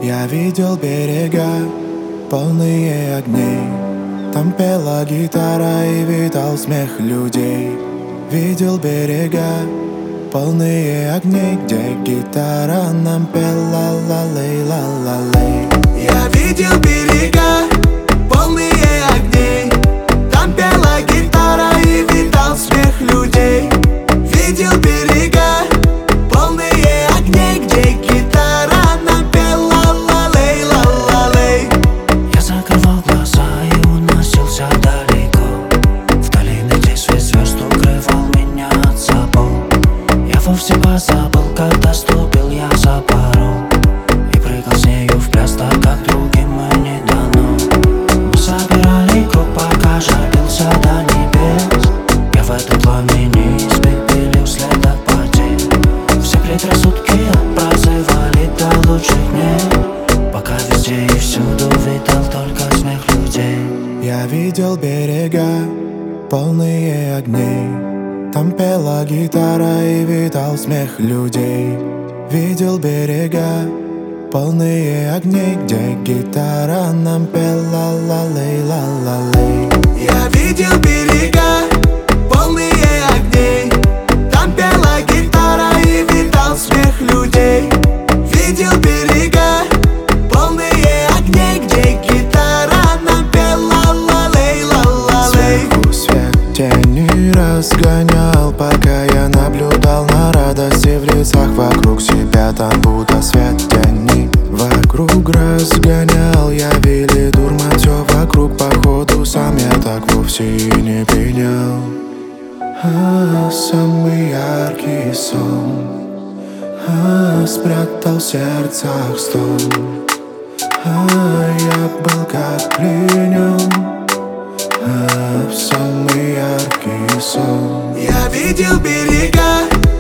Я видел берега, полные огней. Там пела гитара и витал смех людей. Видел берега, полные огней, где гитара нам пела ла-лей, ла-ла-лей. Я видел берега, полные огней. Там пела гитара и витал смех людей. Видел берега, полные огней, где гитара нам пела ла-лей, ла-ла-лей. Я закрывал глаза и уносился далеко, в долины, где свет звезд укрывал меня от забот. Я вовсе позабыл, когда ступил я за порог и прыгал с нею в пляс, так как другим не дано. Мы собирали круг, пока жалился до небес. Я в этом пламени испепелил след от потерь. Все предрассудки отпраздновали до лучших дней, пока везде и всюду витал только смех людей. Я видел берега, полные огней. Там пела гитара и витал смех людей. Видел берега, полные огней, где гитара нам пела ла-лей, ла-ла-лей. Я видел берега, полные огней. Там пела гитара и витал смех людей. Видел берега, полные огней, где гитара нам пела ла-лей, ла-ла-лей. Сверху свет тени разгонял, пока я наблюдал на радости в лицах вокруг себя. Там будто свет тени вокруг разгонял. Я вели дурман все вокруг, походу сам я так вовсе и не принял. Самый яркий сон спрятал в сердцах стон. Я был как пленен в самый яркий сон. Я видел берега,